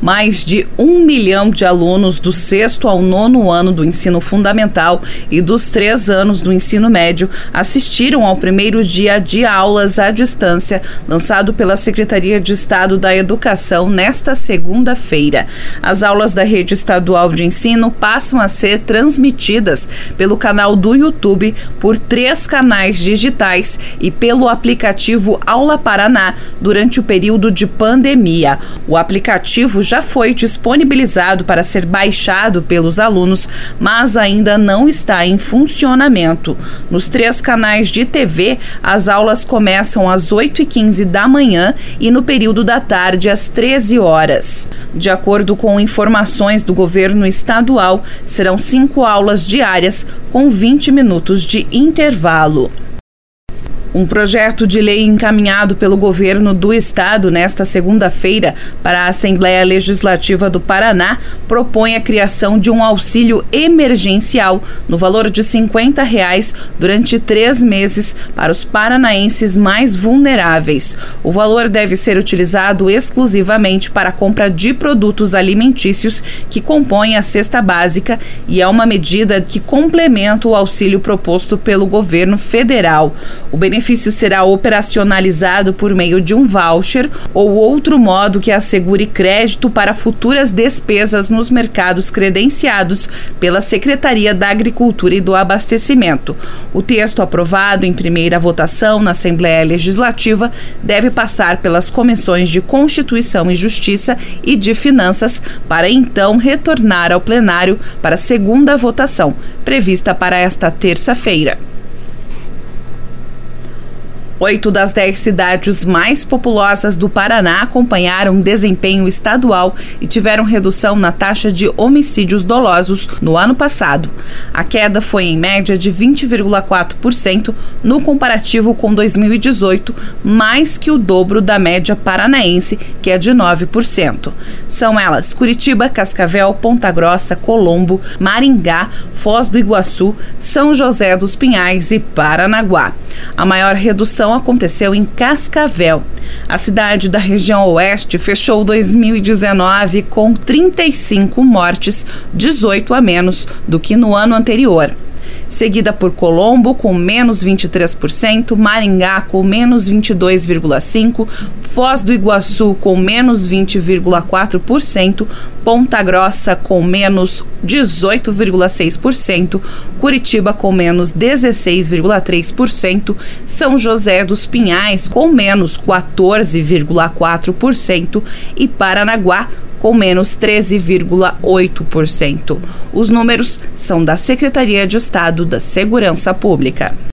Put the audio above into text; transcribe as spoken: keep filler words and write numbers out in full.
Mais de um milhão de alunos do sexto ao nono ano do ensino fundamental e dos três anos do ensino médio assistiram ao primeiro dia de aulas à distância, lançado pela Secretaria de Estado da Educação nesta segunda-feira. As aulas da rede estadual de ensino passam a ser transmitidas pelo canal do YouTube, por três canais digitais e pelo aplicativo Aula Paraná durante o período de pandemia. O aplicativo já foi disponibilizado para ser baixado pelos alunos, mas ainda não está em funcionamento. Nos três canais de T V, as aulas começam às oito e quinze da manhã e no período da tarde às treze horas. De acordo com informações do governo estadual, serão cinco aulas diárias com vinte minutos de intervalo. Um projeto de lei encaminhado pelo governo do estado nesta segunda-feira para a Assembleia Legislativa do Paraná propõe a criação de um auxílio emergencial no valor de cinquenta reais durante três meses para os paranaenses mais vulneráveis. O valor deve ser utilizado exclusivamente para a compra de produtos alimentícios que compõem a cesta básica e é uma medida que complementa o auxílio proposto pelo governo federal. O benefício O benefício será operacionalizado por meio de um voucher ou outro modo que assegure crédito para futuras despesas nos mercados credenciados pela Secretaria da Agricultura e do Abastecimento. O texto aprovado em primeira votação na Assembleia Legislativa deve passar pelas comissões de Constituição e Justiça e de Finanças para então retornar ao plenário para a segunda votação, prevista para esta terça-feira. Oito das dez cidades mais populosas do Paraná acompanharam desempenho estadual e tiveram redução na taxa de homicídios dolosos no ano passado. A queda foi em média de vinte vírgula quatro por cento no comparativo com dois mil e dezoito, mais que o dobro da média paranaense, que é de nove por cento. São elas Curitiba, Cascavel, Ponta Grossa, Colombo, Maringá, Foz do Iguaçu, São José dos Pinhais e Paranaguá. A maior redução aconteceu em Cascavel. A cidade da região oeste fechou dois mil e dezenove com trinta e cinco mortes, dezoito a menos do que no ano anterior. Seguida por Colombo, com menos vinte e três por cento, Maringá, com menos vinte e dois vírgula cinco por cento, Foz do Iguaçu, com menos vinte vírgula quatro por cento, Ponta Grossa, com menos dezoito vírgula seis por cento, Curitiba, com menos dezesseis vírgula três por cento, São José dos Pinhais, com menos quatorze vírgula quatro por cento e Paranaguá, com menos treze vírgula oito por cento. Os números são da Secretaria de Estado da Segurança Pública.